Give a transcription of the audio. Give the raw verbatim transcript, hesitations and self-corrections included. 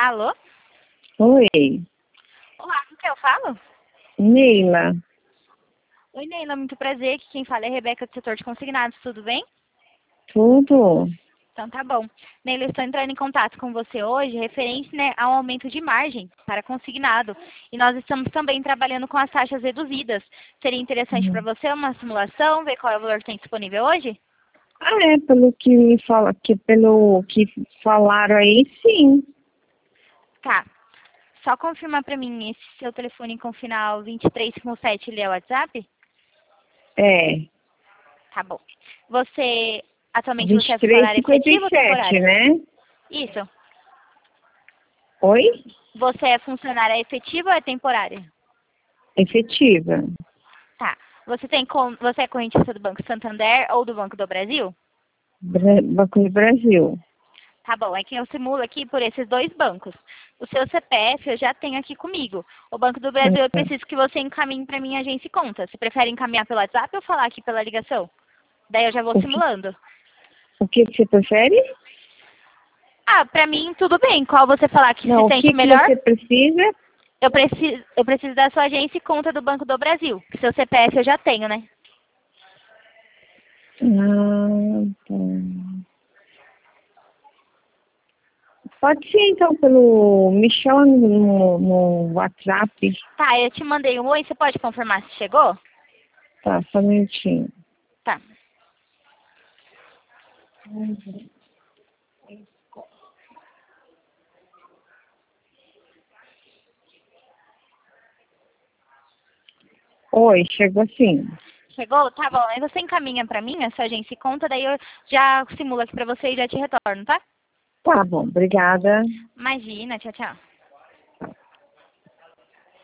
Alô? Oi, Olá, com quem eu falo? Neila. Oi, Neila, muito prazer. Aqui quem fala é a Rebeca do setor de consignados, tudo bem? Tudo? Então tá bom. Neila, eu estou entrando em contato com você hoje referente, né, ao aumento de margem para consignado. E nós estamos também trabalhando com as taxas reduzidas. Seria interessante para Hum. você uma simulação, ver qual é o valor que tem disponível hoje? Ah, é, pelo que me fala, que pelo que falaram aí, sim. Tá. Só confirmar para mim, esse seu telefone com final vinte e três cinquenta e sete, ele é o WhatsApp? É, Tá bom. Você, atualmente vinte você e é três funcionária cinquenta efetiva e ou sete, temporária? né? Isso. Oi? Você é funcionária efetiva ou é temporária? Efetiva. Tá. Você tem con- você é correntista do Banco Santander ou do Banco do Brasil? Bra- Banco do Brasil. Tá bom, é que eu simulo aqui por esses dois bancos. O seu C P F eu já tenho aqui comigo. O Banco do Brasil eu Hum. preciso que você encaminhe para minha agência e conta. Você prefere encaminhar pelo WhatsApp ou falar aqui pela ligação? Daí eu já vou O que, simulando. o que que você prefere? Ah, pra mim tudo bem. Qual você falar que se Não, o sente que que melhor? você precisa? Eu preciso, eu preciso da sua agência e conta do Banco do Brasil. Que seu C P F eu já tenho, né? Ah, tá. Pode ser, então, pelo... Me chama no, no WhatsApp. Tá, eu te mandei um oi, você pode confirmar se chegou? Tá, só um minutinho. Tá. Oi, chegou sim. Chegou? Tá bom. Aí você encaminha pra mim, a sua agência e conta, daí eu já simulo aqui pra você e já te retorno, tá? Tá bom, obrigada. Imagina, tchau, tchau.